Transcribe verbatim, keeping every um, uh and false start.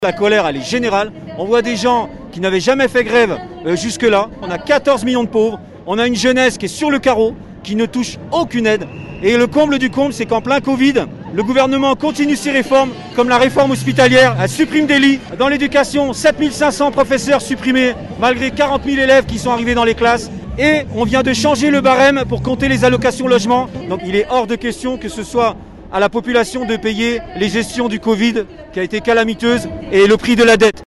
La colère, elle est générale. On voit des gens qui n'avaient jamais fait grève euh, jusque-là. On a quatorze millions de pauvres. On a une jeunesse qui est sur le carreau, qui ne touche aucune aide. Et le comble du comble, c'est qu'en plein Covid, le gouvernement continue ses réformes, comme la réforme hospitalière. Elle supprime des lits. Dans l'éducation, sept mille cinq cents professeurs supprimés, malgré quarante mille élèves qui sont arrivés dans les classes. Et on vient de changer le barème pour compter les allocations logement. Donc il est hors de question que ce soit à la population de payer les gestions du Covid qui a été calamiteuse et le prix de la dette.